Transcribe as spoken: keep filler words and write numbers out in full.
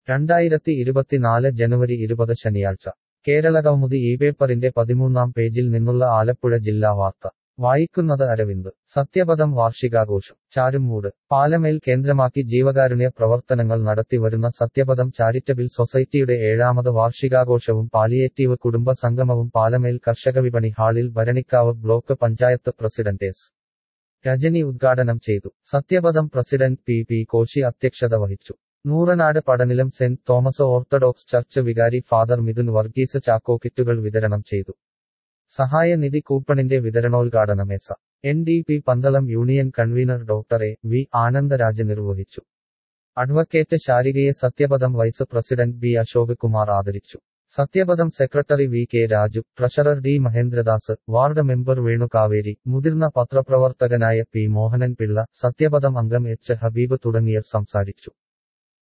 രണ്ടായിരത്തി ഇരുപത്തിനാല് ജനുവരി ഇരുപത് ശനിയാഴ്ച കേരളകൗമുദി ഈ പേപ്പറിന്റെ പതിമൂന്നാം പേജിൽ നിന്നുള്ള ആലപ്പുഴ ജില്ലാ വാർത്ത വായിക്കുന്നത് അരവിന്ദ്. സത്യപഥം വാർഷികാഘോഷം ചാരുമൂട്. പാലമേൽ കേന്ദ്രമാക്കി ജീവകാരുണ്യ പ്രവർത്തനങ്ങൾ നടത്തിവരുന്ന സത്യപഥം ചാരിറ്റബിൾ സൊസൈറ്റിയുടെ ഏഴാമത് വാർഷികാഘോഷവും പാലിയേറ്റീവ് കുടുംബ സംഗമവും പാലമേൽ കർഷകവിപണി ഹാളിൽ Bharanikkavu block panchayat president S Rajani ഉദ്ഘാടനം ചെയ്തു. Sathyapatham president P P Koshy അധ്യക്ഷത വഹിച്ചു. Nooranad Padanilam saint Thomas orthodox church വികാരി ഫാദർ മിഥുൻ വർഗീസ് ചാക്കോ കിറ്റുകൾ വിതരണം ചെയ്തു. സഹായ നിധി കൂപ്പണിന്റെ വിതരണോദ്ഘാടനം S N D P Pandalam union convener doctor A V Anandaraj നിർവഹിച്ചു. അഡ്വക്കേറ്റ് ശാരികയെ Sathyapatham vice president B Ashok Kumar ആദരിച്ചു. Sathyapatham secretary V K Raju, treasurer D Mahendradas, ward member Venu Kaveri, മുതിർന്ന പത്രപ്രവർത്തകനായ പി മോഹനൻ പിള്ള, സത്യപഥം അംഗം എച്ച് ഹബീബ് തുടങ്ങിയവർ സംസാരിച്ചു.